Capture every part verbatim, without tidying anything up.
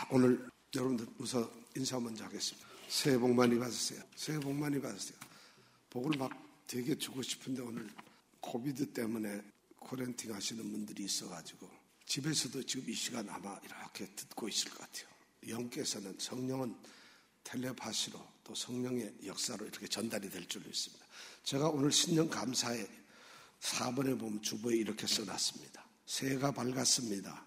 오늘 여러분들 우선 인사 먼저 하겠습니다. 새해 복 많이 받으세요. 새해 복 많이 받으세요. 복을 막 되게 주고 싶은데 오늘 코비드 때문에 쿼런틴 하시는 분들이 있어가지고 집에서도 지금 이 시간 아마 이렇게 듣고 있을 것 같아요. 영께서는 성령은 텔레파시로 또 성령의 역사로 이렇게 전달이 될 줄 믿습니다. 제가 오늘 신년 감사에 사 번에 보면 주보에 이렇게 써놨습니다. 새해가 밝았습니다.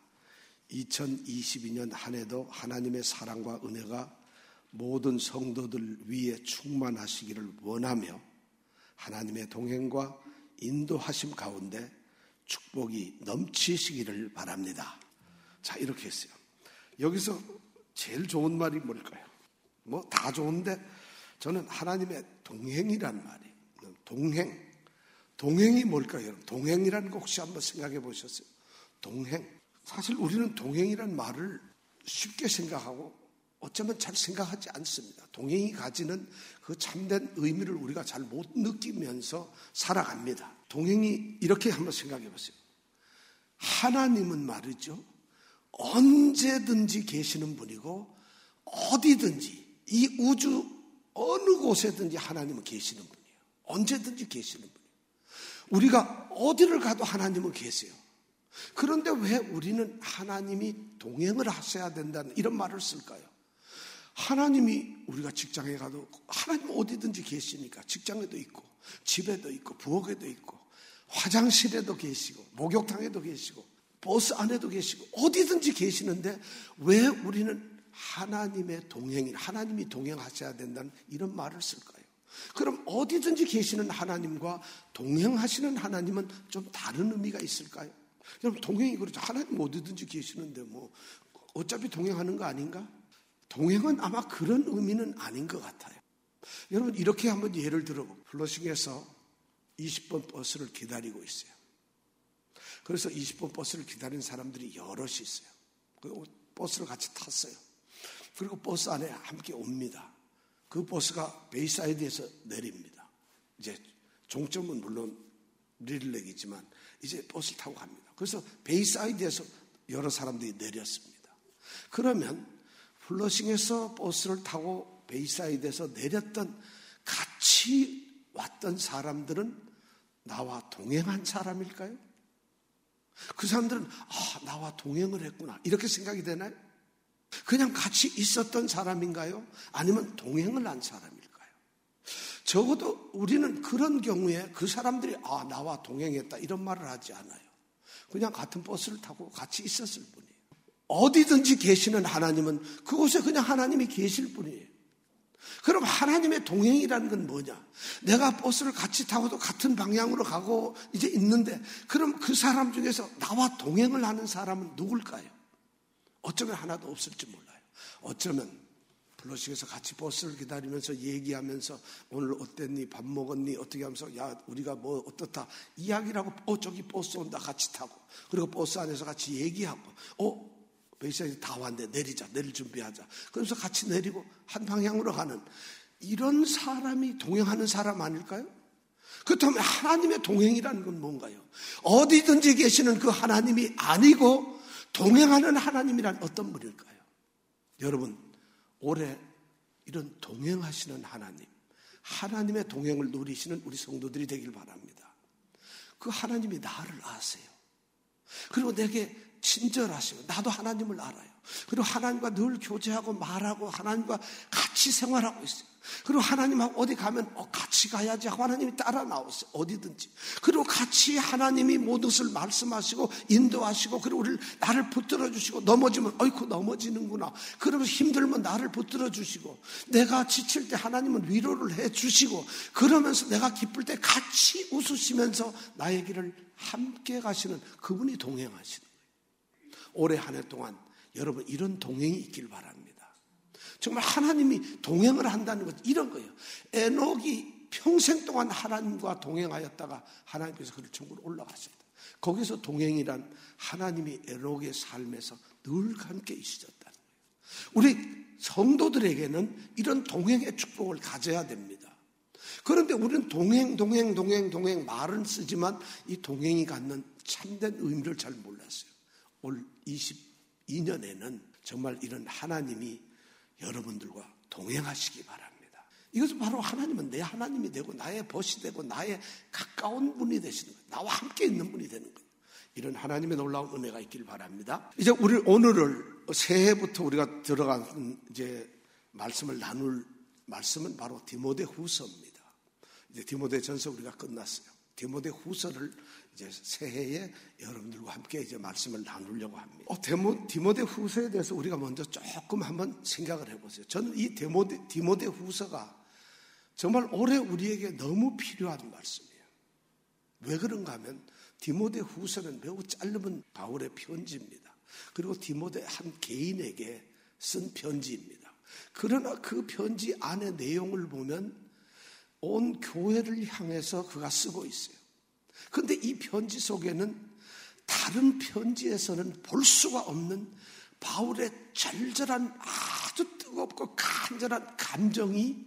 이천이십이 년 한 해도 하나님의 사랑과 은혜가 모든 성도들 위에 충만하시기를 원하며 하나님의 동행과 인도하심 가운데 축복이 넘치시기를 바랍니다. 자, 이렇게 했어요. 여기서 제일 좋은 말이 뭘까요? 뭐 다 좋은데 저는 하나님의 동행이란 말이 동행 동행이 뭘까요? 여러분 동행이라는 거 혹시 한번 생각해 보셨어요? 동행 사실 우리는 동행이란 말을 쉽게 생각하고 어쩌면 잘 생각하지 않습니다. 동행이 가지는 그 참된 의미를 우리가 잘 못 느끼면서 살아갑니다. 동행이 이렇게 한번 생각해 보세요. 하나님은 말이죠, 언제든지 계시는 분이고 어디든지 이 우주 어느 곳에든지 하나님은 계시는 분이에요. 언제든지 계시는 분이에요. 우리가 어디를 가도 하나님은 계세요. 그런데 왜 우리는 하나님이 동행을 하셔야 된다는 이런 말을 쓸까요? 하나님이 우리가 직장에 가도 하나님 어디든지 계시니까 직장에도 있고 집에도 있고 부엌에도 있고 화장실에도 계시고 목욕탕에도 계시고 버스 안에도 계시고 어디든지 계시는데 왜 우리는 하나님의 동행인 하나님이 동행하셔야 된다는 이런 말을 쓸까요? 그럼 어디든지 계시는 하나님과 동행하시는 하나님은 좀 다른 의미가 있을까요? 여러분 동행이 그렇죠. 하나님 어디든지 계시는데 뭐 어차피 동행하는 거 아닌가? 동행은 아마 그런 의미는 아닌 것 같아요. 여러분 이렇게 한번 예를 들어보고 플러싱에서 이십 번 버스를 기다리고 있어요. 그래서 이십 번 버스를 기다리는 사람들이 여럿이 있어요. 그리고 버스를 같이 탔어요. 그리고 버스 안에 함께 옵니다. 그 버스가 베이사이드에서 내립니다. 이제 종점은 물론 릴렉이지만 이제 버스를 타고 갑니다. 그래서 베이사이드에서 여러 사람들이 내렸습니다. 그러면 플러싱에서 버스를 타고 베이사이드에서 내렸던 같이 왔던 사람들은 나와 동행한 사람일까요? 그 사람들은 아, 나와 동행을 했구나 이렇게 생각이 되나요? 그냥 같이 있었던 사람인가요? 아니면 동행을 한 사람일까요? 적어도 우리는 그런 경우에 그 사람들이 아, 나와 동행했다 이런 말을 하지 않아요. 그냥 같은 버스를 타고 같이 있었을 뿐이에요. 어디든지 계시는 하나님은 그곳에 그냥 하나님이 계실 뿐이에요. 그럼 하나님의 동행이라는 건 뭐냐? 내가 버스를 같이 타고도 같은 방향으로 가고 이제 있는데 그럼 그 사람 중에서 나와 동행을 하는 사람은 누굴까요? 어쩌면 하나도 없을지 몰라요. 어쩌면 플러싱에서 같이 버스를 기다리면서 얘기하면서 오늘 어땠니? 밥 먹었니? 어떻게 하면서 야 우리가 뭐 어떻다 이야기를 하고 어 저기 버스 온다 같이 타고 그리고 버스 안에서 같이 얘기하고 어 베이사이드 다 왔네 내리자 내릴 준비하자 그러면서 같이 내리고 한 방향으로 가는 이런 사람이 동행하는 사람 아닐까요? 그렇다면 하나님의 동행이라는 건 뭔가요? 어디든지 계시는 그 하나님이 아니고 동행하는 하나님이란 어떤 분일까요? 여러분 올해 이런 동행하시는 하나님 하나님의 동행을 누리시는 우리 성도들이 되길 바랍니다. 그 하나님이 나를 아세요. 그리고 내게 친절하시고 나도 하나님을 알아요. 그리고 하나님과 늘 교제하고 말하고 하나님과 같이 생활하고 있어요. 그리고 하나님하고 어디 가면 어, 같이 가야지 하고 하나님이 따라 나오세요. 어디든지. 그리고 같이 하나님이 모든 것을 말씀하시고 인도하시고 그리고 우리를 나를 붙들어 주시고 넘어지면 어이쿠 넘어지는구나. 그러면서 힘들면 나를 붙들어 주시고 내가 지칠 때 하나님은 위로를 해 주시고 그러면서 내가 기쁠 때 같이 웃으시면서 나의 길을 함께 가시는 그분이 동행하시는 거예요. 올해 한 해 동안 여러분 이런 동행이 있길 바랍니다. 정말 하나님이 동행을 한다는 것 이런 거예요. 에녹이 평생 동안 하나님과 동행하였다가 하나님께서 그를 천국으로 올라가셨다. 거기서 동행이란 하나님이 에녹의 삶에서 늘 함께 있으셨다는 거예요. 우리 성도들에게는 이런 동행의 축복을 가져야 됩니다. 그런데 우리는 동행 동행 동행 동행 말은 쓰지만 이 동행이 갖는 참된 의미를 잘 몰랐어요. 올 이십이 이년에는 정말 이런 하나님이 여러분들과 동행하시기 바랍니다. 이것은 바로 하나님은 내 하나님이 되고 나의 벗이 되고 나의 가까운 분이 되시는 거예요. 나와 함께 있는 분이 되는 거예요. 이런 하나님의 놀라운 은혜가 있길 바랍니다. 이제 우리 오늘을 새해부터 우리가 들어간 이제 말씀을 나눌 말씀은 바로 디모데후서입니다. 이제 디모데전서 우리가 끝났어요. 디모데후서를 이제 새해에 여러분들과 함께 이제 말씀을 나누려고 합니다. 어, 디모, 디모데후서에 대해서 우리가 먼저 조금 한번 생각을 해보세요. 저는 이 디모데, 디모데후서가 정말 올해 우리에게 너무 필요한 말씀이에요. 왜 그런가 하면 디모데후서는 매우 짧은 바울의 편지입니다. 그리고 디모데 한 개인에게 쓴 편지입니다. 그러나 그 편지 안의 내용을 보면 온 교회를 향해서 그가 쓰고 있어요. 그런데 이 편지 속에는 다른 편지에서는 볼 수가 없는 바울의 절절한 아주 뜨겁고 간절한 감정이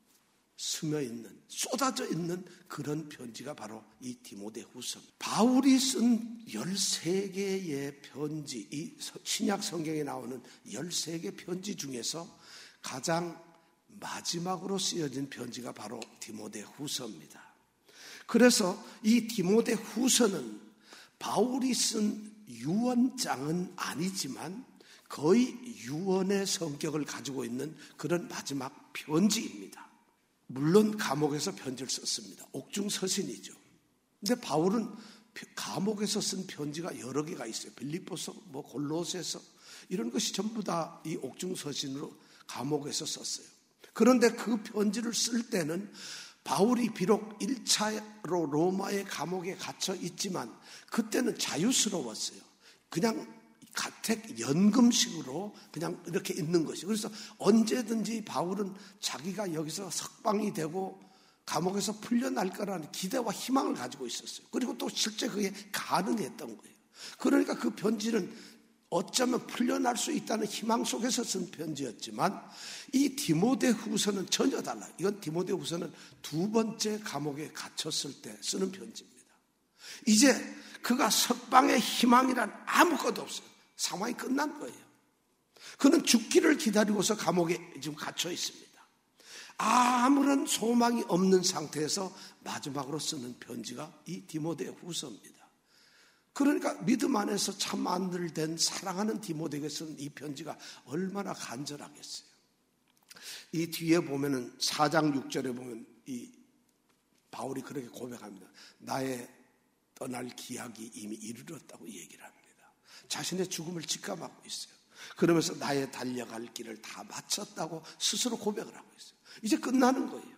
스며있는, 쏟아져 있는 그런 편지가 바로 이 디모데후서입니다. 바울이 쓴 열세 개의 편지, 이 신약 성경에 나오는 열세 개 편지 중에서 가장 마지막으로 쓰여진 편지가 바로 디모데후서입니다. 그래서 이 디모데후서는 바울이 쓴 유언장은 아니지만 거의 유언의 성격을 가지고 있는 그런 마지막 편지입니다. 물론 감옥에서 편지를 썼습니다. 옥중서신이죠. 근데 바울은 감옥에서 쓴 편지가 여러 개가 있어요. 빌립보서, 뭐 골로새서 이런 것이 전부 다 이 옥중서신으로 감옥에서 썼어요. 그런데 그 편지를 쓸 때는 바울이 비록 일 차로 로마의 감옥에 갇혀 있지만 그때는 자유스러웠어요. 그냥 가택 연금식으로 그냥 이렇게 있는 것이. 그래서 언제든지 바울은 자기가 여기서 석방이 되고 감옥에서 풀려날 거라는 기대와 희망을 가지고 있었어요. 그리고 또 실제 그게 가능했던 거예요. 그러니까 그 편지는 어쩌면 풀려날 수 있다는 희망 속에서 쓴 편지였지만 이 디모데후서는 전혀 달라요. 이건 디모데후서는 두 번째 감옥에 갇혔을 때 쓰는 편지입니다. 이제 그가 석방의 희망이란 아무것도 없어요. 상황이 끝난 거예요. 그는 죽기를 기다리고서 감옥에 지금 갇혀 있습니다. 아무런 소망이 없는 상태에서 마지막으로 쓰는 편지가 이 디모데후서입니다. 그러니까 믿음 안에서 참 만들된 사랑하는 디모데에게 쓰는 이 편지가 얼마나 간절하겠어요. 이 뒤에 보면은 사 장 육 절에 보면 이 바울이 그렇게 고백합니다. 나의 떠날 기약이 이미 이르렀다고 얘기를 합니다. 자신의 죽음을 직감하고 있어요. 그러면서 나의 달려갈 길을 다 마쳤다고 스스로 고백을 하고 있어요. 이제 끝나는 거예요.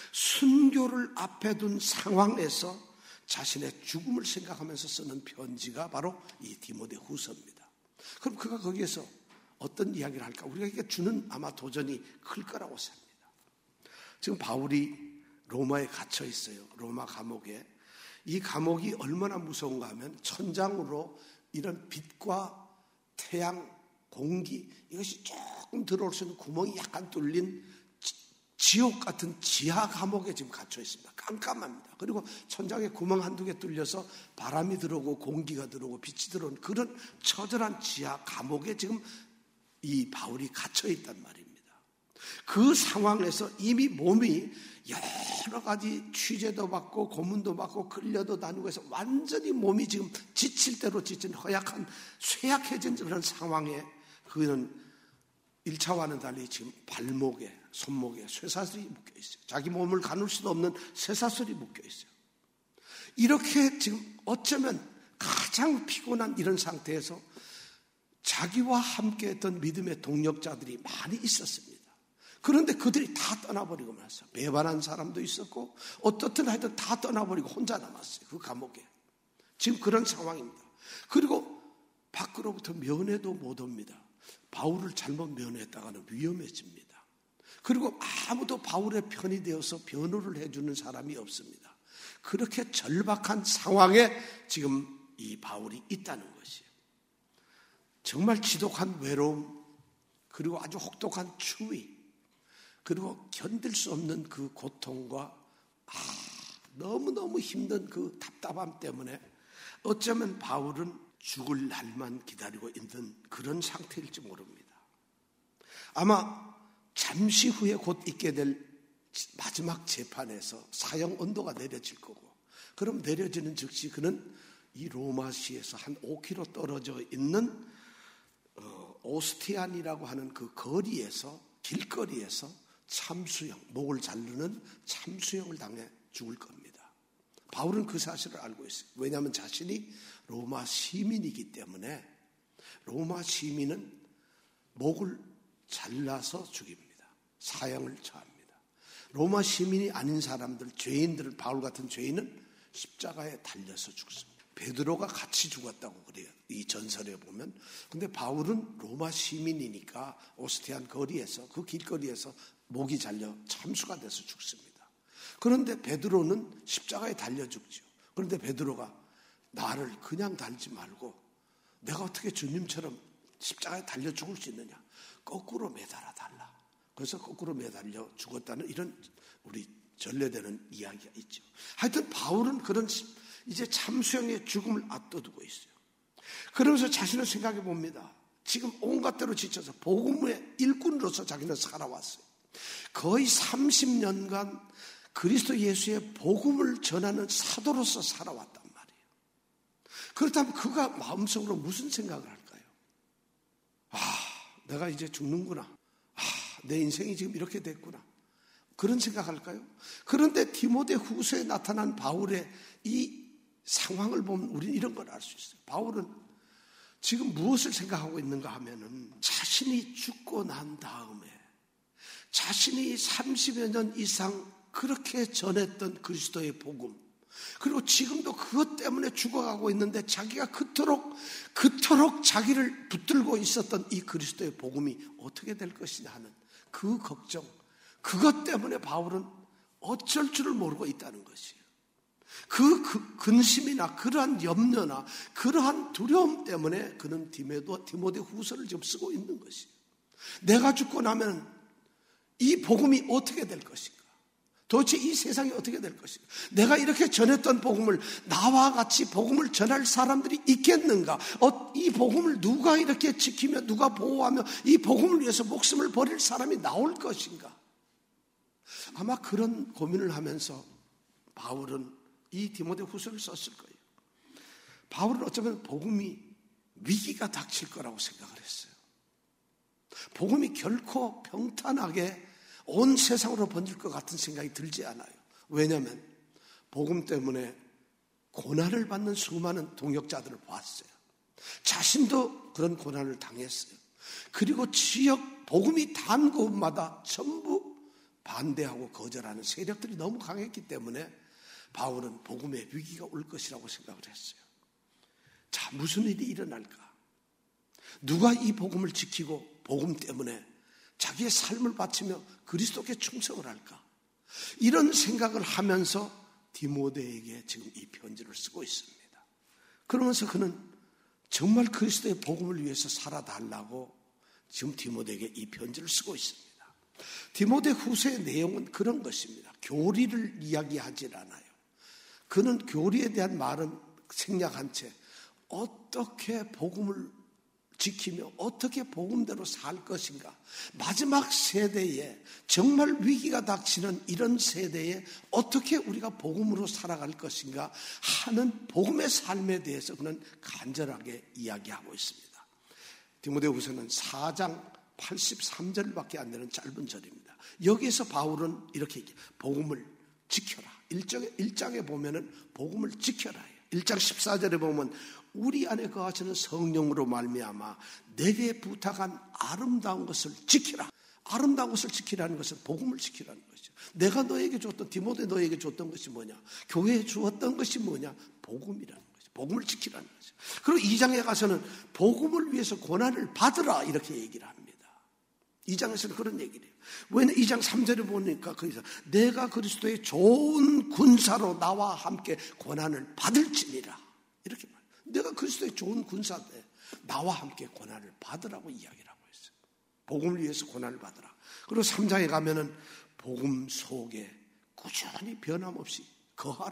순교를 앞에 둔 상황에서 자신의 죽음을 생각하면서 쓰는 편지가 바로 이 디모데후서입니다. 그럼 그가 거기에서 어떤 이야기를 할까? 우리가 주는 아마 도전이 클 거라고 생각합니다. 지금 바울이 로마에 갇혀 있어요. 로마 감옥에. 이 감옥이 얼마나 무서운가 하면 천장으로 이런 빛과 태양, 공기 이것이 조금 들어올 수 있는 구멍이 약간 뚫린 지옥 같은 지하 감옥에 지금 갇혀 있습니다. 깜깜합니다. 그리고 천장에 구멍 한두 개 뚫려서 바람이 들어오고 공기가 들어오고 빛이 들어오는 그런 처절한 지하 감옥에 지금 이 바울이 갇혀 있단 말입니다. 그 상황에서 이미 몸이 여러 가지 취재도 받고 고문도 받고 끌려도 다니고 해서 완전히 몸이 지금 지칠 대로 지친 허약한 쇠약해진 그런 상황에 그는 일 차와는 달리 지금 발목에 손목에 쇠사슬이 묶여 있어요. 자기 몸을 가눌 수도 없는 쇠사슬이 묶여 있어요. 이렇게 지금 어쩌면 가장 피곤한 이런 상태에서 자기와 함께했던 믿음의 동력자들이 많이 있었습니다. 그런데 그들이 다 떠나버리고 말았어요. 배반한 사람도 있었고 어떻든 하여튼 다 떠나버리고 혼자 남았어요. 그 감옥에. 지금 그런 상황입니다. 그리고 밖으로부터 면회도 못 옵니다. 바울을 잘못 면회했다가는 위험해집니다. 그리고 아무도 바울의 편이 되어서 변호를 해주는 사람이 없습니다. 그렇게 절박한 상황에 지금 이 바울이 있다는 것이에요. 정말 지독한 외로움, 그리고 아주 혹독한 추위, 그리고 견딜 수 없는 그 고통과 아, 너무너무 힘든 그 답답함 때문에 어쩌면 바울은 죽을 날만 기다리고 있는 그런 상태일지 모릅니다. 아마 잠시 후에 곧 있게 될 마지막 재판에서 사형 언도가 내려질 거고, 그럼 내려지는 즉시 그는 이 로마시에서 한 오 킬로미터 떨어져 있는 어, 오스티안이라고 하는 그 거리에서, 길거리에서 참수형, 목을 자르는 참수형을 당해 죽을 겁니다. 바울은 그 사실을 알고 있어요. 왜냐하면 자신이 로마 시민이기 때문에 로마 시민은 목을 잘라서 죽입니다. 사형을 처합니다. 로마 시민이 아닌 사람들, 죄인들은, 바울 같은 죄인은 십자가에 달려서 죽습니다. 베드로가 같이 죽었다고 그래요, 이 전설에 보면. 근데 바울은 로마 시민이니까 오스티안 거리에서, 그 길거리에서 목이 잘려 참수가 돼서 죽습니다. 그런데 베드로는 십자가에 달려 죽죠. 그런데 베드로가 나를 그냥 달지 말고 내가 어떻게 주님처럼 십자가에 달려 죽을 수 있느냐, 거꾸로 매달아 달라. 그래서 거꾸로 매달려 죽었다는 이런 우리 전래되는 이야기가 있죠. 하여튼 바울은 그런 이제 참수형의 죽음을 앞두고 있어요. 그러면서 자신을 생각해 봅니다. 지금 온갖 데로 지쳐서 복음의 일꾼으로서 자기는 살아왔어요. 거의 삼십 년간 그리스도 예수의 복음을 전하는 사도로서 살아왔단 말이에요. 그렇다면 그가 마음속으로 무슨 생각을 할까요? 아, 내가 이제 죽는구나. 아, 내 인생이 지금 이렇게 됐구나. 그런 생각할까요? 그런데 디모데 후서에 나타난 바울의 이 상황을 보면 우리는 이런 걸 알 수 있어요. 바울은 지금 무엇을 생각하고 있는가 하면은 자신이 죽고 난 다음에 자신이 삼십여 년 이상 그렇게 전했던 그리스도의 복음, 그리고 지금도 그것 때문에 죽어가고 있는데 자기가 그토록 그토록 자기를 붙들고 있었던 이 그리스도의 복음이 어떻게 될 것이냐 하는 그 걱정, 그것 때문에 바울은 어쩔 줄을 모르고 있다는 것이에요. 그, 그 근심이나 그러한 염려나 그러한 두려움 때문에 그는 디모데, 디모데 후서를 지금 쓰고 있는 것이에요. 내가 죽고 나면 이 복음이 어떻게 될 것인가? 도대체 이 세상이 어떻게 될 것인가? 내가 이렇게 전했던 복음을, 나와 같이 복음을 전할 사람들이 있겠는가? 어, 이 복음을 누가 이렇게 지키며 누가 보호하며 이 복음을 위해서 목숨을 버릴 사람이 나올 것인가? 아마 그런 고민을 하면서 바울은 이 디모데 후서를 썼을 거예요. 바울은 어쩌면 복음이 위기가 닥칠 거라고 생각을 했어요. 복음이 결코 평탄하게 온 세상으로 번질 것 같은 생각이 들지 않아요. 왜냐하면 복음 때문에 고난을 받는 수많은 동역자들을 봤어요. 자신도 그런 고난을 당했어요. 그리고 지역 복음이 단 곳마다 전부 반대하고 거절하는 세력들이 너무 강했기 때문에 바울은 복음의 위기가 올 것이라고 생각을 했어요. 자, 무슨 일이 일어날까? 누가 이 복음을 지키고 복음 때문에 자기의 삶을 바치며 그리스도께 충성을 할까? 이런 생각을 하면서 디모데에게 지금 이 편지를 쓰고 있습니다. 그러면서 그는 정말 그리스도의 복음을 위해서 살아달라고 지금 디모데에게 이 편지를 쓰고 있습니다. 디모데 후서의 내용은 그런 것입니다. 교리를 이야기하지 않아요. 그는 교리에 대한 말은 생략한 채 어떻게 복음을 지키며 어떻게 복음대로 살 것인가, 마지막 세대에 정말 위기가 닥치는 이런 세대에 어떻게 우리가 복음으로 살아갈 것인가 하는 복음의 삶에 대해서 그는 간절하게 이야기하고 있습니다. 디모데후서는 사 장 팔십삼 절밖에 안 되는 짧은 절입니다. 여기에서 바울은 이렇게 얘기해요. 복음을 지켜라. 일 장에, 일 장에 보면은 복음을 지켜라 해요. 일 장 십사 절에 보면 우리 안에 거하시는 성령으로 말미암아 내게 부탁한 아름다운 것을 지키라. 아름다운 것을 지키라는 것은 복음을 지키라는 것이죠. 내가 너에게 줬던, 디모데 너에게 줬던 것이 뭐냐? 교회에 주었던 것이 뭐냐? 복음이라는 거죠. 복음을 지키라는 거죠. 그리고 이 장에 가서는 복음을 위해서 고난을 받으라 이렇게 얘기를 합니다. 이 장에서는 그런 얘기를 해요. 왜냐하면 이 장 삼 절에 보니까 거기서 내가 그리스도의 좋은 군사로 나와 함께 고난을 받을지니라 이렇게 말해요. 내가 그리스도의 좋은 군사인데 나와 함께 고난을 받으라고 이야기를 하고 있어요. 복음을 위해서 고난을 받으라. 그리고 삼 장에 가면은 복음 속에 꾸준히 변함없이 거하라.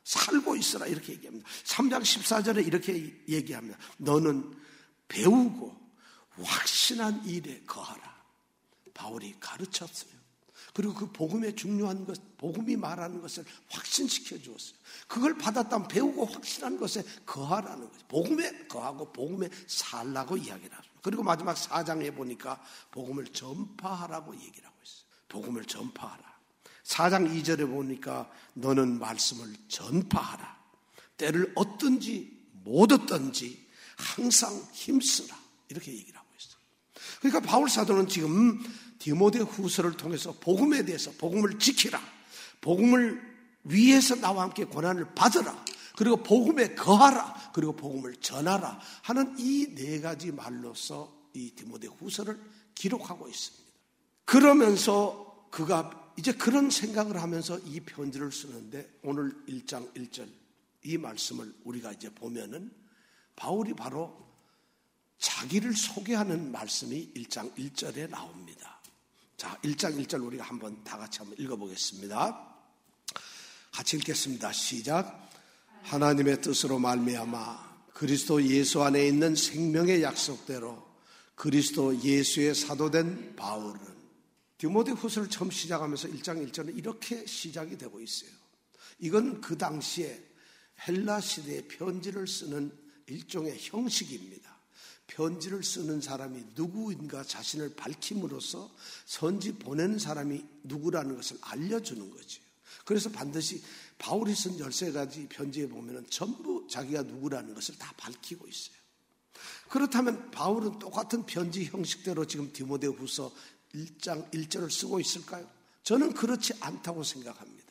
살고 있으라 이렇게 얘기합니다. 삼 장 십사 절에 이렇게 얘기합니다. 너는 배우고 확신한 일에 거하라. 바울이 가르쳤어요. 그리고 그 복음의 중요한 것, 복음이 말하는 것을 확신시켜 주었어요. 그걸 받았다면 배우고 확신한 것에 거하라는 거죠. 복음에 거하고 복음에 살라고 이야기를 합니다. 그리고 마지막 사 장에 보니까 복음을 전파하라고 얘기를 하고 있어요. 복음을 전파하라. 사 장 이 절에 보니까 너는 말씀을 전파하라. 때를 얻든지 못 얻든지 항상 힘쓰라. 이렇게 얘기를 하고 있어요. 그러니까 바울 사도는 지금 디모데 후서를 통해서 복음에 대해서 복음을 지키라. 복음을 위해서 나와 함께 고난을 받으라. 그리고 복음에 거하라. 그리고 복음을 전하라 하는 이 네 가지 말로서 이 디모데 후서를 기록하고 있습니다. 그러면서 그가 이제 그런 생각을 하면서 이 편지를 쓰는데 오늘 일 장 일 절 이 말씀을 우리가 이제 보면은 바울이 바로 자기를 소개하는 말씀이 일 장 일 절에 나옵니다. 자, 일 장 일 절 우리가 한번 다 같이 한번 읽어보겠습니다. 같이 읽겠습니다. 시작. 하나님의 뜻으로 말미암아 그리스도 예수 안에 있는 생명의 약속대로 그리스도 예수의 사도된 바울은 디모데 후서를 처음 시작하면서 일 장 일 절은 이렇게 시작이 되고 있어요. 이건 그 당시에 헬라 시대의 편지를 쓰는 일종의 형식입니다. 편지를 쓰는 사람이 누구인가 자신을 밝힘으로써 선지 보내는 사람이 누구라는 것을 알려주는 거죠. 그래서 반드시 바울이 쓴 열세 가지 편지에 보면 전부 자기가 누구라는 것을 다 밝히고 있어요. 그렇다면 바울은 똑같은 편지 형식대로 지금 디모데 후서 일 장 일 절을 쓰고 있을까요? 저는 그렇지 않다고 생각합니다.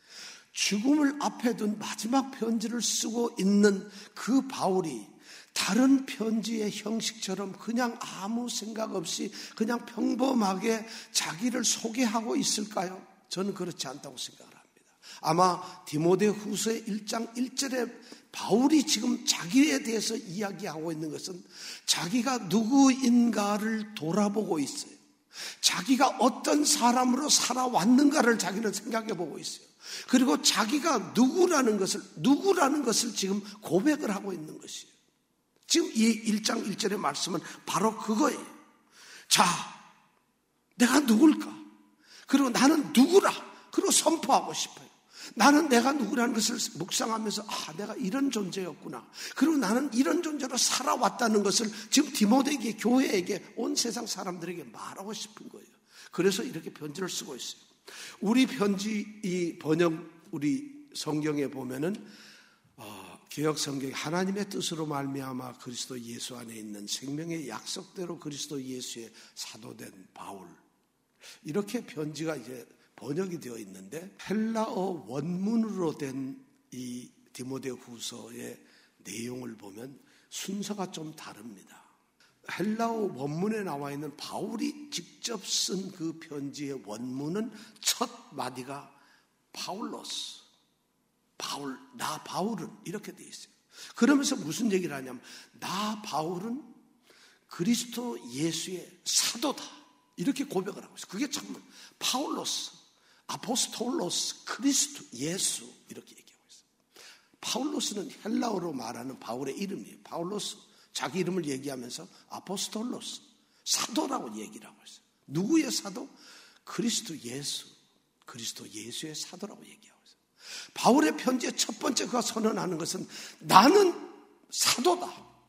죽음을 앞에 둔 마지막 편지를 쓰고 있는 그 바울이 다른 편지의 형식처럼 그냥 아무 생각 없이 그냥 평범하게 자기를 소개하고 있을까요? 저는 그렇지 않다고 생각을 합니다. 아마 디모데 후서의 일 장 일 절에 바울이 지금 자기에 대해서 이야기하고 있는 것은 자기가 누구인가를 돌아보고 있어요. 자기가 어떤 사람으로 살아왔는가를 자기는 생각해 보고 있어요. 그리고 자기가 누구라는 것을 누구라는 것을 지금 고백을 하고 있는 것이에요. 지금 이 일 장 일 절의 말씀은 바로 그거예요. 자, 내가 누굴까? 그리고 나는 누구라? 그리고 선포하고 싶어요. 나는 내가 누구라는 것을 묵상하면서 아, 내가 이런 존재였구나. 그리고 나는 이런 존재로 살아왔다는 것을 지금 디모데에게, 교회에게, 온 세상 사람들에게 말하고 싶은 거예요. 그래서 이렇게 편지를 쓰고 있어요. 우리 편지 이 번역 우리 성경에 보면은 어, 개역 성경에 하나님의 뜻으로 말미암아 그리스도 예수 안에 있는 생명의 약속대로 그리스도 예수의 사도된 바울, 이렇게 편지가 이제 번역이 되어 있는데 헬라어 원문으로 된 이 디모데 후서의 내용을 보면 순서가 좀 다릅니다. 헬라어 원문에 나와 있는 바울이 직접 쓴 그 편지의 원문은 첫 마디가 파울로스, 바울, 나 바울은 이렇게 돼 있어요. 그러면서 무슨 얘기를 하냐면 나 바울은 그리스도 예수의 사도다 이렇게 고백을 하고 있어요. 그게 참 파울로스, 아포스톨로스, 그리스도 예수 이렇게 얘기하고 있어요. 파울로스는 헬라어로 말하는 바울의 이름이에요. 파울로스 자기 이름을 얘기하면서 아포스톨로스, 사도라고 얘기를 하고 있어요. 누구의 사도? 그리스도 예수, 그리스도 예수의 사도라고 얘기하고 있어요. 바울의 편지의 첫 번째 그가 선언하는 것은 나는 사도다.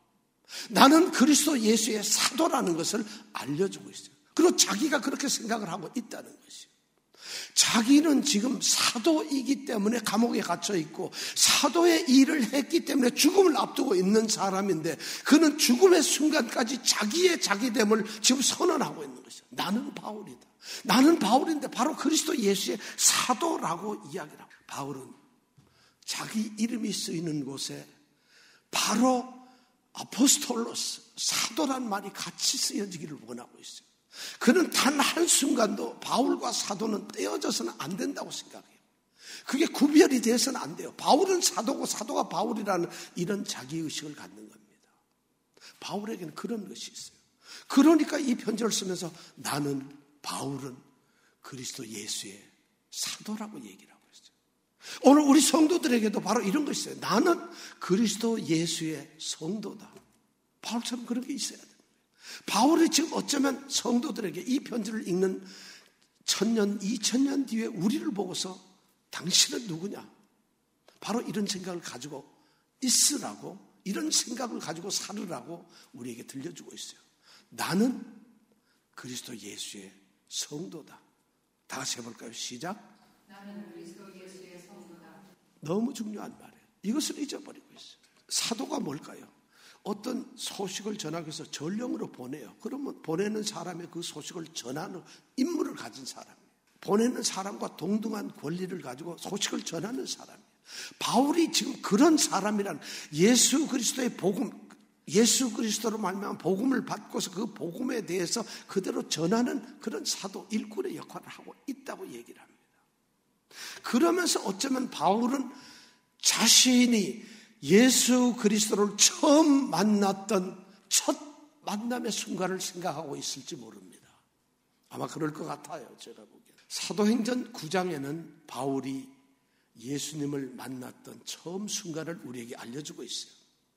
나는 그리스도 예수의 사도라는 것을 알려주고 있어요. 그리고 자기가 그렇게 생각을 하고 있다는 것이에요. 자기는 지금 사도이기 때문에 감옥에 갇혀 있고 사도의 일을 했기 때문에 죽음을 앞두고 있는 사람인데 그는 죽음의 순간까지 자기의 자기됨을 지금 선언하고 있는 것이죠. 나는 바울이다. 나는 바울인데 바로 그리스도 예수의 사도라고 이야기를 하고, 바울은 자기 이름이 쓰이는 곳에 바로 아포스톨로스, 사도란 말이 같이 쓰여지기를 원하고 있어요. 그는 단 한순간도 바울과 사도는 떼어져서는 안 된다고 생각해요. 그게 구별이 돼서는 안 돼요. 바울은 사도고 사도가 바울이라는 이런 자기의식을 갖는 겁니다. 바울에게는 그런 것이 있어요. 그러니까 이 편지를 쓰면서 나는 바울은 그리스도 예수의 사도라고 얘기를 하고 있어요. 오늘 우리 성도들에게도 바로 이런 거 있어요. 나는 그리스도 예수의 성도다. 바울처럼 그런 게 있어야 돼요. 바울이 지금 어쩌면 성도들에게 이 편지를 읽는 천년, 이천년 뒤에 우리를 보고서 당신은 누구냐? 바로 이런 생각을 가지고 있으라고, 이런 생각을 가지고 살으라고 우리에게 들려주고 있어요. 나는 그리스도 예수의 성도다. 다 같이 해볼까요? 시작. 나는 그리스도 예수의 성도다. 너무 중요한 말이에요. 이것을 잊어버리고 있어요. 사도가 뭘까요? 어떤 소식을 전하기 위해서 전령으로 보내요. 그러면 보내는 사람의 그 소식을 전하는 임무를 가진 사람이에요. 보내는 사람과 동등한 권리를 가지고 소식을 전하는 사람이에요. 바울이 지금 그런 사람이란 예수 그리스도의 복음, 예수 그리스도로 말미암아 복음을 받고서 그 복음에 대해서 그대로 전하는 그런 사도 일꾼의 역할을 하고 있다고 얘기를 합니다. 그러면서 어쩌면 바울은 자신이 예수 그리스도를 처음 만났던 첫 만남의 순간을 생각하고 있을지 모릅니다. 아마 그럴 것 같아요. 제가 보기에. 사도행전 구 장에는 바울이 예수님을 만났던 처음 순간을 우리에게 알려주고 있어요.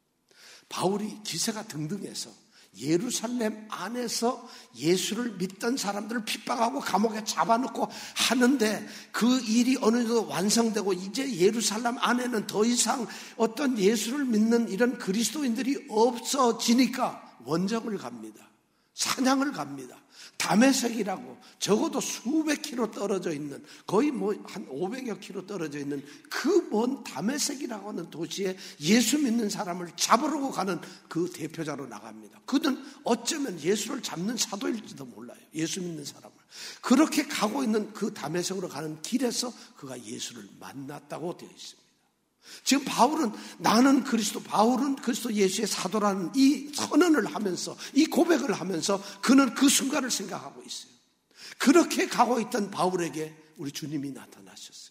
바울이 기세가 등등해서 예루살렘 안에서 예수를 믿던 사람들을 핍박하고 감옥에 잡아놓고 하는데 그 일이 어느 정도 완성되고 이제 예루살렘 안에는 더 이상 어떤 예수를 믿는 이런 그리스도인들이 없어지니까 원정을 갑니다. 사냥을 갑니다. 다메섹이라고 적어도 수백 킬로 떨어져 있는, 거의 뭐 한 오백여 킬로 떨어져 있는 그 먼 다메섹이라고 하는 도시에 예수 믿는 사람을 잡으러 가는 그 대표자로 나갑니다. 그는 어쩌면 예수를 잡는 사도일지도 몰라요. 예수 믿는 사람을. 그렇게 가고 있는 그 다메섹으로 가는 길에서 그가 예수를 만났다고 되어 있습니다. 지금 바울은 나는 그리스도, 바울은 그리스도 예수의 사도라는 이 선언을 하면서, 이 고백을 하면서 그는 그 순간을 생각하고 있어요. 그렇게 가고 있던 바울에게 우리 주님이 나타나셨어요.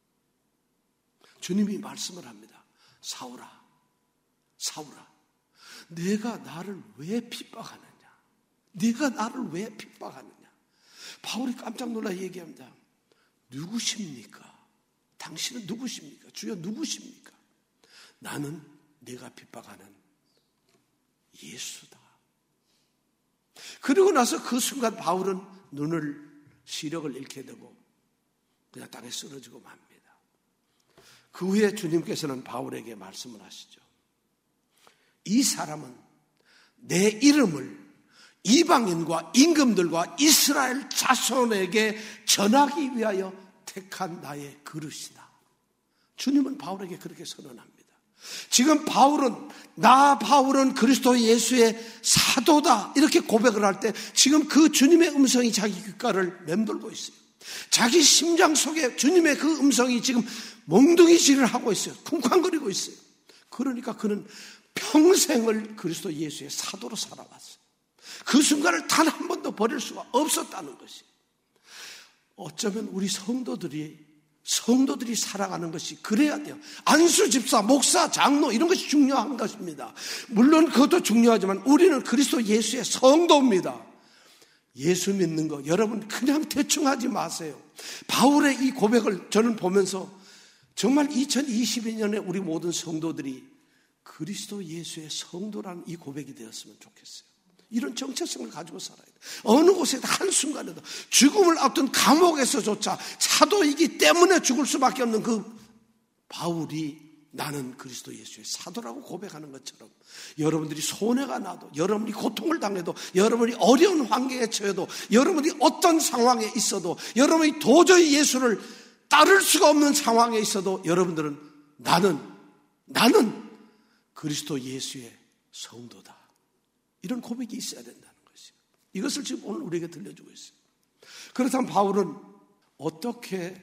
주님이 말씀을 합니다. 사울아, 사울아, 내가 나를 왜 핍박하느냐? 네가 나를 왜 핍박하느냐? 바울이 깜짝 놀라 얘기합니다. 누구십니까? 당신은 누구십니까? 주여 누구십니까? 나는 네가 핍박하는 예수다. 그리고 나서 그 순간 바울은 눈을 시력을 잃게 되고 그냥 땅에 쓰러지고 맙니다. 그 후에 주님께서는 바울에게 말씀을 하시죠. 이 사람은 내 이름을 이방인과 임금들과 이스라엘 자손에게 전하기 위하여 택한 나의 그릇이다. 주님은 바울에게 그렇게 선언합니다. 지금 바울은, 나 바울은 그리스도 예수의 사도다 이렇게 고백을 할 때 지금 그 주님의 음성이 자기 귓가를 맴돌고 있어요. 자기 심장 속에 주님의 그 음성이 지금 몽둥이질을 하고 있어요. 쿵쾅거리고 있어요. 그러니까 그는 평생을 그리스도 예수의 사도로 살아왔어요. 그 순간을 단 한 번도 버릴 수가 없었다는 것이. 어쩌면 우리 성도들이 성도들이 살아가는 것이 그래야 돼요. 안수 집사, 목사, 장로 이런 것이 중요한 것입니다. 물론 그것도 중요하지만 우리는 그리스도 예수의 성도입니다. 예수 믿는 거 여러분 그냥 대충 하지 마세요. 바울의 이 고백을 저는 보면서 정말 이천이십이 년에 우리 모든 성도들이 그리스도 예수의 성도라는 이 고백이 되었으면 좋겠어요. 이런 정체성을 가지고 살아야 돼요. 어느 곳에도 한순간에도 죽음을 앞둔 감옥에서조차 사도이기 때문에 죽을 수밖에 없는 그 바울이 나는 그리스도 예수의 사도라고 고백하는 것처럼 여러분들이 손해가 나도, 여러분이 고통을 당해도, 여러분이 어려운 환경에 처해도, 여러분이 어떤 상황에 있어도, 여러분이 도저히 예수를 따를 수가 없는 상황에 있어도 여러분들은 나는 나는 그리스도 예수의 성도다. 이런 고백이 있어야 된다는 것이에요. 이것을 지금 오늘 우리에게 들려주고 있어요. 그렇다면 바울은 어떻게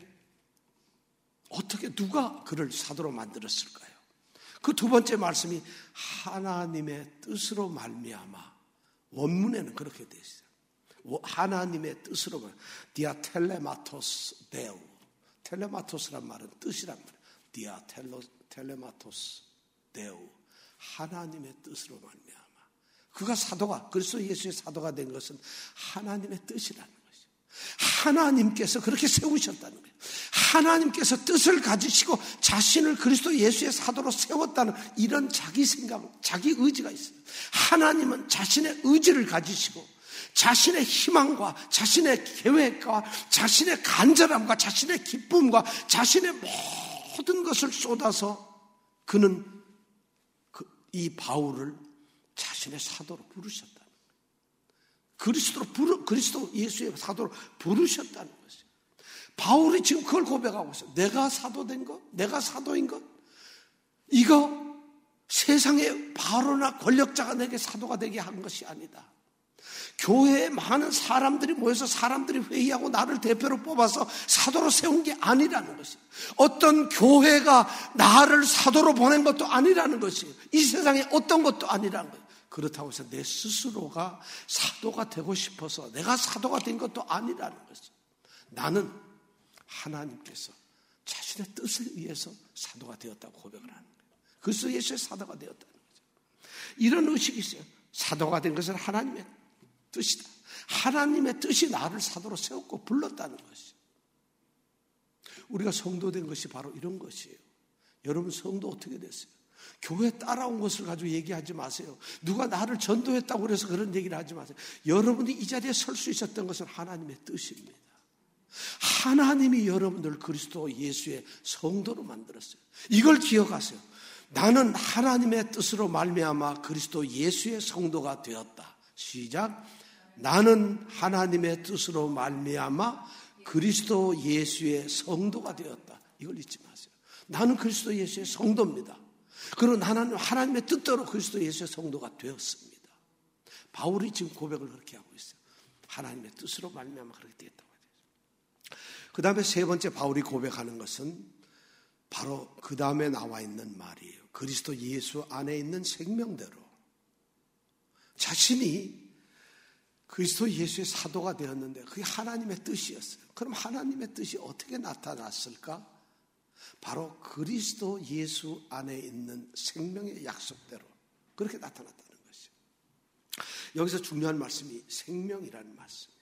어떻게 누가 그를 사도로 만들었을까요? 그 두 번째 말씀이 하나님의 뜻으로 말미암아. 원문에는 그렇게 되어 있어요. 하나님의 뜻으로 말미암아. 디아 텔레마토스 데우. 텔레마토스란 말은 뜻이란 말이에요. 디아 텔로, 텔레마토스 데우. 하나님의 뜻으로 말미암아. 그가 사도가, 그리스도 예수의 사도가 된 것은 하나님의 뜻이라는 것이죠. 하나님께서 그렇게 세우셨다는 거예요. 하나님께서 뜻을 가지시고 자신을 그리스도 예수의 사도로 세웠다는 이런 자기 생각, 자기 의지가 있어요. 하나님은 자신의 의지를 가지시고 자신의 희망과 자신의 계획과 자신의 간절함과 자신의 기쁨과 자신의 모든 것을 쏟아서 그는 그, 이 바울을 자신의 사도로 부르셨다는 거예요. 그리스도로 부르, 그리스도 예수의 사도로 부르셨다는 것이에요. 바울이 지금 그걸 고백하고 있어요. 내가 사도된 것, 내가 사도인 것, 이거 세상의 바로나 권력자가 내게 사도가 되게 한 것이 아니다. 교회에 많은 사람들이 모여서 사람들이 회의하고 나를 대표로 뽑아서 사도로 세운 게 아니라는 것이에요. 어떤 교회가 나를 사도로 보낸 것도 아니라는 것이에요. 이 세상에 어떤 것도 아니라는 거예요. 그렇다고 해서 내 스스로가 사도가 되고 싶어서 내가 사도가 된 것도 아니라는 것이에요. 나는 하나님께서 자신의 뜻에 의해서 사도가 되었다고 고백을 하는 거예요. 그리스도 예수의 사도가 되었다는 거죠. 이런 의식이 있어요. 사도가 된 것은 하나님의 뜻이다. 하나님의 뜻이 나를 사도로 세웠고 불렀다는 것이죠. 우리가 성도된 것이 바로 이런 것이에요. 여러분 성도 어떻게 됐어요? 교회 따라온 것을 가지고 얘기하지 마세요. 누가 나를 전도했다고 그래서 그런 얘기를 하지 마세요. 여러분이 이 자리에 설 수 있었던 것은 하나님의 뜻입니다. 하나님이 여러분들 그리스도 예수의 성도로 만들었어요. 이걸 기억하세요. 나는 하나님의 뜻으로 말미암아 그리스도 예수의 성도가 되었다. 시작. 나는 하나님의 뜻으로 말미암아 그리스도 예수의 성도가 되었다. 이걸 잊지 마세요. 나는 그리스도 예수의 성도입니다. 그리고 나는 하나님의 뜻대로 그리스도 예수의 성도가 되었습니다. 바울이 지금 고백을 그렇게 하고 있어요. 하나님의 뜻으로 말미암아 그렇게 되었다고 하죠. 그 다음에 세 번째 바울이 고백하는 것은 바로 그 다음에 나와 있는 말이에요. 그리스도 예수 안에 있는 생명대로 자신이 그리스도 예수의 사도가 되었는데 그게 하나님의 뜻이었어요. 그럼 하나님의 뜻이 어떻게 나타났을까? 바로 그리스도 예수 안에 있는 생명의 약속대로 그렇게 나타났다는 것이죠. 여기서 중요한 말씀이 생명이라는 말씀이에요.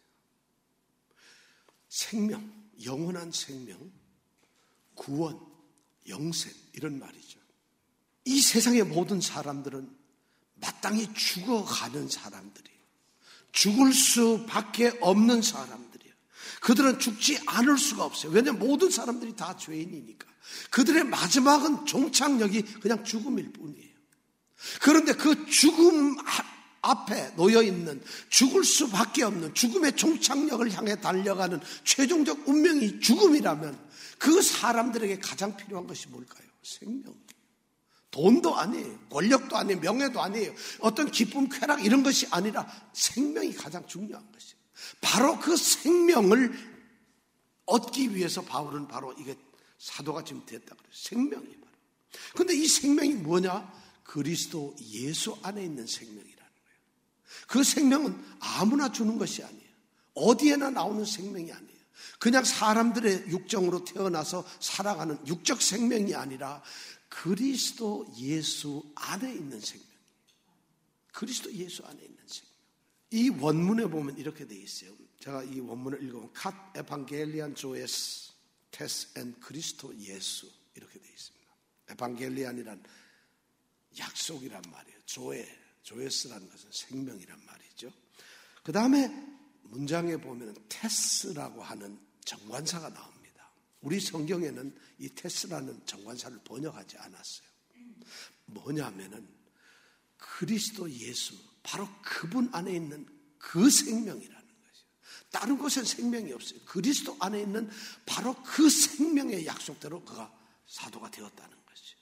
생명, 영원한 생명, 구원, 영생 이런 말이죠. 이 세상의 모든 사람들은 마땅히 죽어가는 사람들이에요. 죽을 수밖에 없는 사람들이에요. 그들은 죽지 않을 수가 없어요. 왜냐하면 모든 사람들이 다 죄인이니까. 그들의 마지막은 종착역이 그냥 죽음일 뿐이에요. 그런데 그 죽음 앞에 놓여있는 죽을 수밖에 없는 죽음의 종착역을 향해 달려가는 최종적 운명이 죽음이라면 그 사람들에게 가장 필요한 것이 뭘까요? 생명. 돈도 아니에요. 권력도 아니에요. 명예도 아니에요. 어떤 기쁨, 쾌락 이런 것이 아니라 생명이 가장 중요한 것이에요. 바로 그 생명을 얻기 위해서 바울은 바로 이게 사도가 지금 됐다 그래요. 생명이 바로. 그런데 이 생명이 뭐냐? 그리스도 예수 안에 있는 생명이라는 거예요. 그 생명은 아무나 주는 것이 아니에요. 어디에나 나오는 생명이 아니에요. 그냥 사람들의 육정으로 태어나서 살아가는 육적 생명이 아니라 그리스도 예수 안에 있는 생명이에요. 그리스도 예수 안에 있는 생명. 이 원문에 보면 이렇게 되어 있어요. 제가 이 원문을 읽어보면 갓 에반겔리안 조에스 테스 앤 그리스도 예수 이렇게 되어 있습니다. 에반겔리안이란 약속이란 말이에요. 조에, 조에스라는 것은 생명이란 말이죠. 그 다음에 문장에 보면 테스라고 하는 정관사가 나옵니다. 우리 성경에는 이 테스라는 정관사를 번역하지 않았어요. 뭐냐면은 그리스도 예수, 바로 그분 안에 있는 그 생명이라는 것이에요. 다른 곳엔 생명이 없어요. 그리스도 안에 있는 바로 그 생명의 약속대로 그가 사도가 되었다는 것이죠.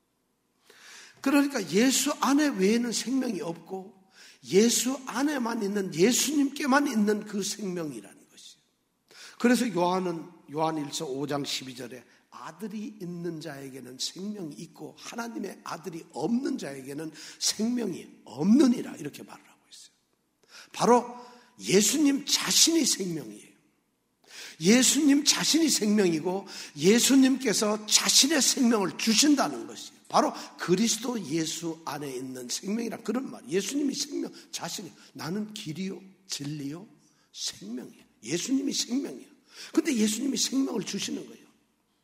그러니까 예수 안에 외에는 생명이 없고 예수 안에만 있는 예수님께만 있는 그 생명이라는 것이에요. 그래서 요한은 요한 일서 오 장 십이 절에 아들이 있는 자에게는 생명이 있고 하나님의 아들이 없는 자에게는 생명이 없느니라 이렇게 말을 하고 있어요. 바로 예수님 자신이 생명이에요. 예수님 자신이 생명이고 예수님께서 자신의 생명을 주신다는 것이에요. 바로 그리스도 예수 안에 있는 생명이라 그런 말. 예수님이 생명 자신이 나는 길이요 진리요 생명이에요. 예수님이 생명이에요. 근데 예수님이 생명을 주시는 거예요.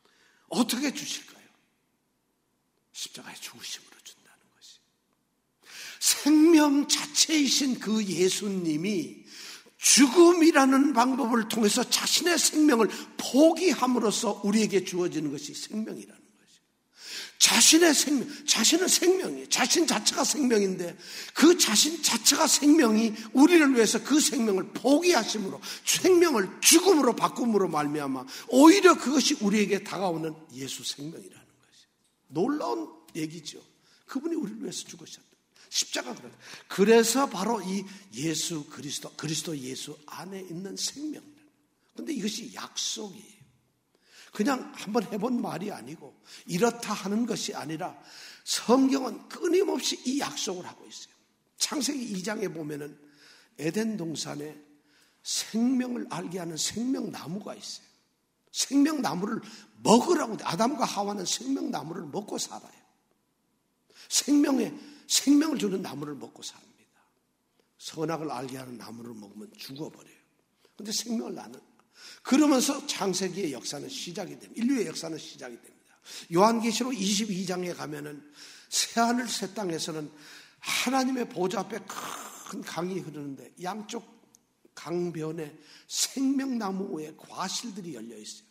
어떻게 주실까요? 십자가의 죽으심으로 준다는 것이. 생명 자체이신 그 예수님이 죽음이라는 방법을 통해서 자신의 생명을 포기함으로써 우리에게 주어지는 것이 생명이라는 것이에요. 자신의 생명, 자신은 생명이에요. 자신 자체가 생명인데 그 자신 자체가 생명이 우리를 위해서 그 생명을 포기하심으로 생명을 죽음으로 바꿈으로 말미암아 오히려 그것이 우리에게 다가오는 예수 생명이라는 것이에요. 놀라운 얘기죠. 그분이 우리를 위해서 죽으셨다. 십자가 그렇다. 그래서 바로 이 예수 그리스도, 그리스도 예수 안에 있는 생명. 그런데 이것이 약속이에요. 그냥 한번 해본 말이 아니고 이렇다 하는 것이 아니라 성경은 끊임없이 이 약속을 하고 있어요. 창세기 이 장에 보면은 에덴 동산에 생명을 알게 하는 생명나무가 있어요. 생명나무를 먹으라고, 아담과 하와는 생명나무를 먹고 살아요. 생명에, 생명을 주는 나무를 먹고 삽니다. 선악을 알게 하는 나무를 먹으면 죽어버려요. 그런데 생명을 나는, 그러면서 창세기의 역사는 시작이 됩니다. 인류의 역사는 시작이 됩니다. 요한계시록 이십이 장에 가면은 새하늘 새 땅에서는 하나님의 보좌 앞에 큰 강이 흐르는데 양쪽 강변에 생명나무의 과실들이 열려 있어요.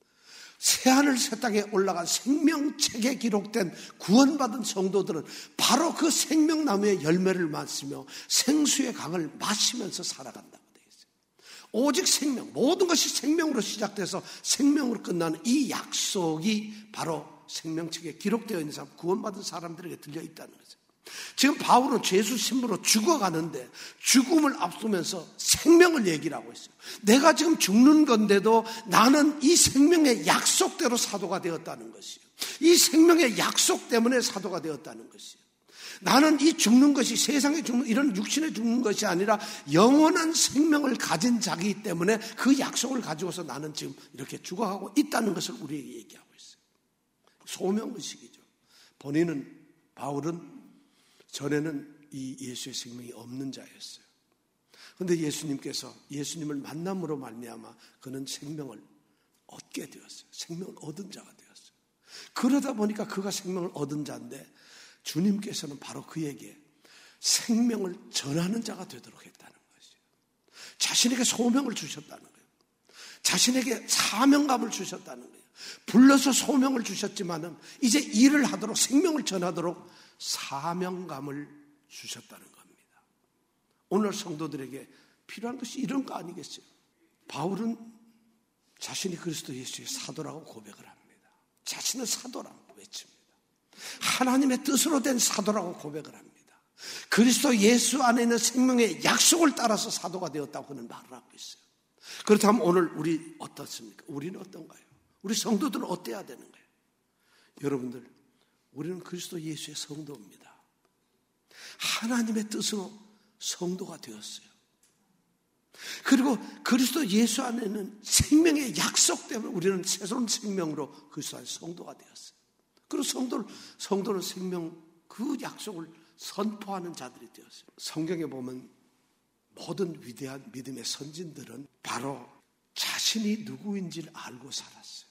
새하늘 새 땅에 올라간 생명책에 기록된 구원받은 성도들은 바로 그 생명나무의 열매를 마시며 생수의 강을 마시면서 살아간다고 되어 있어요. 오직 생명, 모든 것이 생명으로 시작돼서 생명으로 끝나는 이 약속이 바로 생명책에 기록되어 있는 사람, 구원받은 사람들에게 들려있다는 거죠. 지금 바울은 죄수 신부로 죽어가는데 죽음을 앞두면서 생명을 얘기를 하고 있어요. 내가 지금 죽는 건데도 나는 이 생명의 약속대로 사도가 되었다는 것이에요. 이 생명의 약속 때문에 사도가 되었다는 것이에요. 나는 이 죽는 것이 세상에 죽는 이런 육신에 죽는 것이 아니라 영원한 생명을 가진 자이기 때문에 그 약속을 가지고서 나는 지금 이렇게 죽어가고 있다는 것을 우리에게 얘기하고 있어요. 소명의식이죠. 본인은, 바울은 전에는 이 예수의 생명이 없는 자였어요. 그런데 예수님께서 예수님을 만남으로 말미암아 그는 생명을 얻게 되었어요. 생명을 얻은 자가 되었어요. 그러다 보니까 그가 생명을 얻은 자인데 주님께서는 바로 그에게 생명을 전하는 자가 되도록 했다는 것이에요. 자신에게 소명을 주셨다는 거예요. 자신에게 사명감을 주셨다는 거예요. 불러서 소명을 주셨지만은 이제 일을 하도록, 생명을 전하도록 사명감을 주셨다는 겁니다. 오늘 성도들에게 필요한 것이 이런 거 아니겠어요? 바울은 자신이 그리스도 예수의 사도라고 고백을 합니다. 자신은 사도라고 외칩니다. 하나님의 뜻으로 된 사도라고 고백을 합니다. 그리스도 예수 안에 있는 생명의 약속을 따라서 사도가 되었다고 그는 말을 하고 있어요. 그렇다면 오늘 우리 어떻습니까? 우리는 어떤가요? 우리 성도들은 어때야 되는 거예요? 여러분들, 우리는 그리스도 예수의 성도입니다. 하나님의 뜻으로 성도가 되었어요. 그리고 그리스도 예수 안에는 생명의 약속 때문에 우리는 새로운 생명으로 그리스도 안에 성도가 되었어요. 그리고 성도는, 성도는 생명 그 약속을 선포하는 자들이 되었어요. 성경에 보면 모든 위대한 믿음의 선진들은 바로 자신이 누구인지를 알고 살았어요.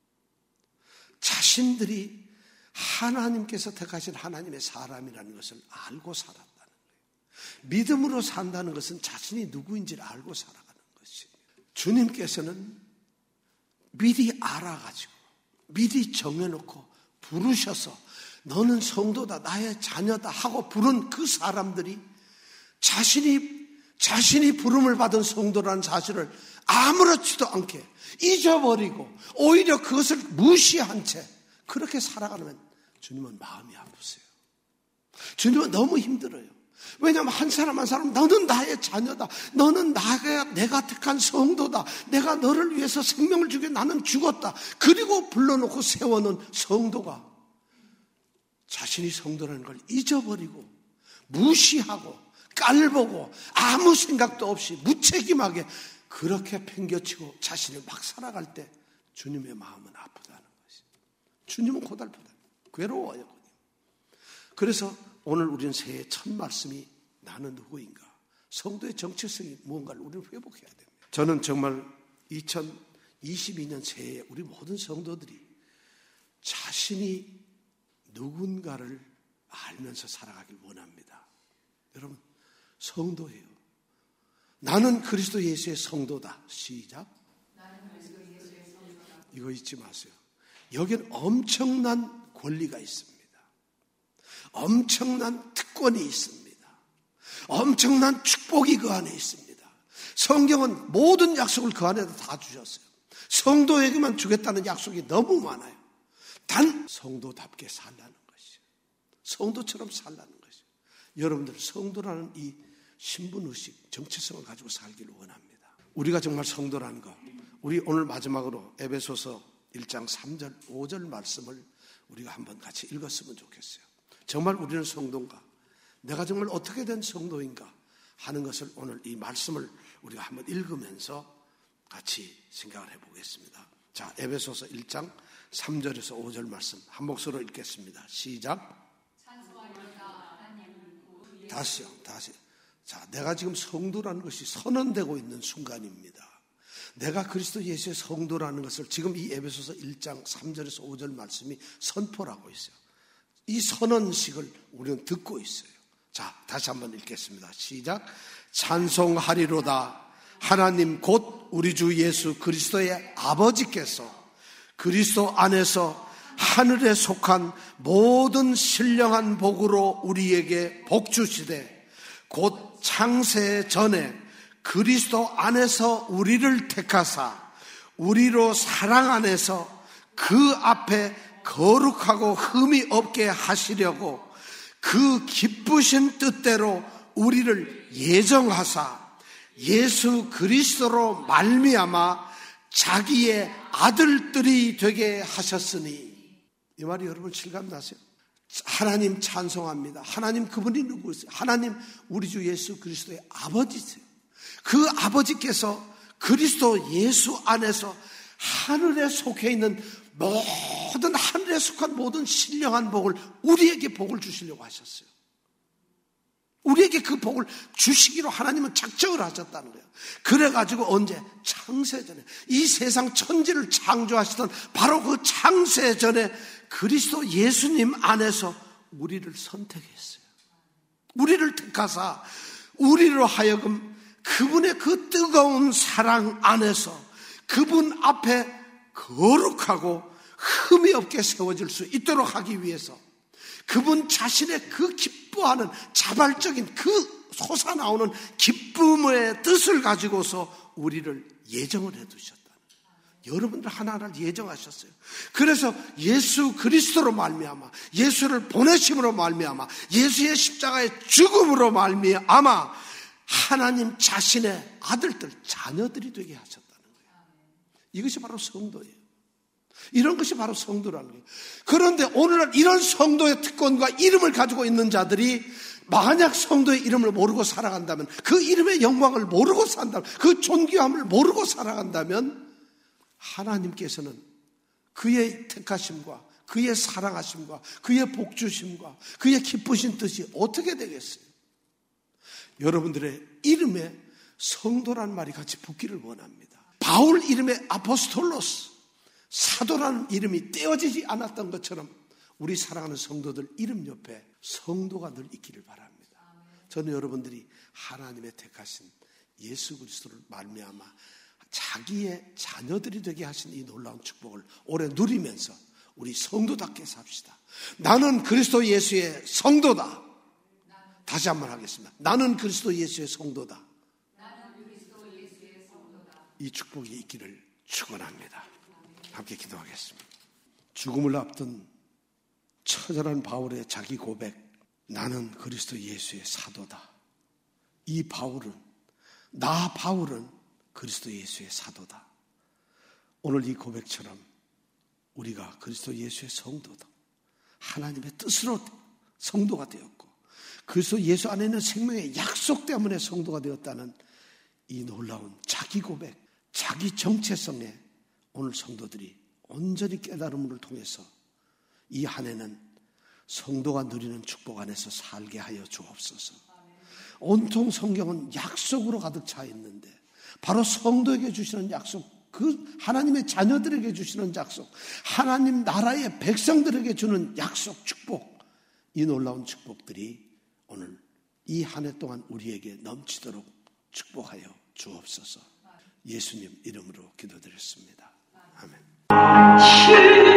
자신들이 하나님께서 택하신 하나님의 사람이라는 것을 알고 살았다는 거예요. 믿음으로 산다는 것은 자신이 누구인지를 알고 살아가는 것이에요. 주님께서는 미리 알아가지고 미리 정해놓고 부르셔서 너는 성도다, 나의 자녀다 하고 부른 그 사람들이 자신이 자신이 부름을 받은 성도라는 사실을 아무렇지도 않게 잊어버리고 오히려 그것을 무시한 채 그렇게 살아가면 주님은 마음이 아프세요. 주님은 너무 힘들어요. 왜냐하면 한 사람 한 사람 너는 나의 자녀다. 너는 나가, 내가 택한 성도다. 내가 너를 위해서 생명을 주게 나는 죽었다. 그리고 불러놓고 세워놓은 성도가 자신이 성도라는 걸 잊어버리고 무시하고 깔보고 아무 생각도 없이 무책임하게 그렇게 팽겨치고 자신을 막 살아갈 때 주님의 마음은 아프다는 것이. 주님은 고달프다. 괴로워요. 그래서 오늘 우리는 새해 첫 말씀이 나는 누구인가? 성도의 정체성이 무언가를 우리는 회복해야 됩니다. 저는 정말 이천이십이 년 새해에 우리 모든 성도들이 자신이 누군가를 알면서 살아가길 원합니다. 여러분, 성도예요. 나는 그리스도 예수의 성도다. 시작. 나는 그리스도 예수의 성도다. 이거 잊지 마세요. 여기는 엄청난 권리가 있습니다. 엄청난 특권이 있습니다. 엄청난 축복이 그 안에 있습니다. 성경은 모든 약속을 그 안에다 다 주셨어요. 성도에게만 주겠다는 약속이 너무 많아요. 단 성도답게 살라는 것이요. 성도처럼 살라는 것이요. 여러분들 성도라는 이 신분의식, 정체성을 가지고 살기를 원합니다. 우리가 정말 성도라는 것, 우리 오늘 마지막으로 에베소서 일 장 삼 절 오 절 말씀을 우리가 한번 같이 읽었으면 좋겠어요. 정말 우리는 성도인가? 내가 정말 어떻게 된 성도인가 하는 것을 오늘 이 말씀을 우리가 한번 읽으면서 같이 생각을 해보겠습니다. 자, 에베소서 일 장 삼 절에서 오 절 말씀 한 목소리로 읽겠습니다. 시작. 다시요, 다시. 자, 내가 지금 성도라는 것이 선언되고 있는 순간입니다. 내가 그리스도 예수의 성도라는 것을 지금 이 에베소서 일 장 삼 절에서 오 절 말씀이 선포하고 있어요. 이 선언식을 우리는 듣고 있어요. 자, 다시 한번 읽겠습니다. 시작. 찬송하리로다. 하나님 곧 우리 주 예수 그리스도의 아버지께서 그리스도 안에서 하늘에 속한 모든 신령한 복으로 우리에게 복 주시되 곧 창세 전에 그리스도 안에서 우리를 택하사 우리로 사랑 안에서 그 앞에 거룩하고 흠이 없게 하시려고 그 기쁘신 뜻대로 우리를 예정하사 예수 그리스도로 말미암아 자기의 아들들이 되게 하셨으니. 이 말이 여러분 실감나세요? 하나님 찬송합니다. 하나님 그분이 누구세요? 하나님 우리 주 예수 그리스도의 아버지세요. 그 아버지께서 그리스도 예수 안에서 하늘에 속해 있는 모든 하늘에 속한 모든 신령한 복을 우리에게 복을 주시려고 하셨어요. 우리에게 그 복을 주시기로 하나님은 작정을 하셨다는 거예요. 그래가지고 언제? 창세전에 이 세상 천지를 창조하시던 바로 그 창세전에 그리스도 예수님 안에서 우리를 선택했어요. 우리를 택하사 우리로 하여금 그분의 그 뜨거운 사랑 안에서 그분 앞에 거룩하고 흠이 없게 세워질 수 있도록 하기 위해서 그분 자신의 그 기뻐하는 자발적인 그 솟아나오는 기쁨의 뜻을 가지고서 우리를 예정을 해두셨다. 여러분들 하나하나를 예정하셨어요. 그래서 예수 그리스도로 말미암아 예수를 보내심으로 말미암아 예수의 십자가의 죽음으로 말미암아 하나님 자신의 아들들, 자녀들이 되게 하셨다는 거예요. 이것이 바로 성도예요. 이런 것이 바로 성도라는 거예요. 그런데 오늘날 이런 성도의 특권과 이름을 가지고 있는 자들이 만약 성도의 이름을 모르고 살아간다면, 그 이름의 영광을 모르고 산다면, 그 존귀함을 모르고 살아간다면 하나님께서는 그의 택하심과 그의 사랑하심과 그의 복주심과 그의 기쁘신 뜻이 어떻게 되겠어요? 여러분들의 이름에 성도라는 말이 같이 붙기를 원합니다. 바울 이름에 아포스톨로스, 사도라는 이름이 떼어지지 않았던 것처럼 우리 사랑하는 성도들 이름 옆에 성도가 늘 있기를 바랍니다. 저는 여러분들이 하나님의 택하신 예수 그리스도를 말미암아 자기의 자녀들이 되게 하신 이 놀라운 축복을 오래 누리면서 우리 성도답게 삽시다. 나는 그리스도 예수의 성도다. 다시 한번 하겠습니다. 나는 그리스도 예수의 성도다. 나는 그리스도 예수의 성도다. 이 축복이 있기를 축원합니다. 함께 기도하겠습니다. 죽음을 앞둔 처절한 바울의 자기 고백, 나는 그리스도 예수의 사도다. 이 바울은, 나 바울은 그리스도 예수의 사도다. 오늘 이 고백처럼 우리가 그리스도 예수의 성도다. 하나님의 뜻으로 성도가 되었고 그리스도 예수 안에 있는 생명의 약속 때문에 성도가 되었다는 이 놀라운 자기 고백, 자기 정체성에 오늘 성도들이 온전히 깨달음을 통해서 이 한 해는 성도가 누리는 축복 안에서 살게 하여 주옵소서. 온통 성경은 약속으로 가득 차 있는데 바로 성도에게 주시는 약속 그 하나님의 자녀들에게 주시는 약속, 하나님 나라의 백성들에게 주는 약속, 축복, 이 놀라운 축복들이 오늘 이 한 해 동안 우리에게 넘치도록 축복하여 주옵소서. 예수님 이름으로 기도드렸습니다. 아멘.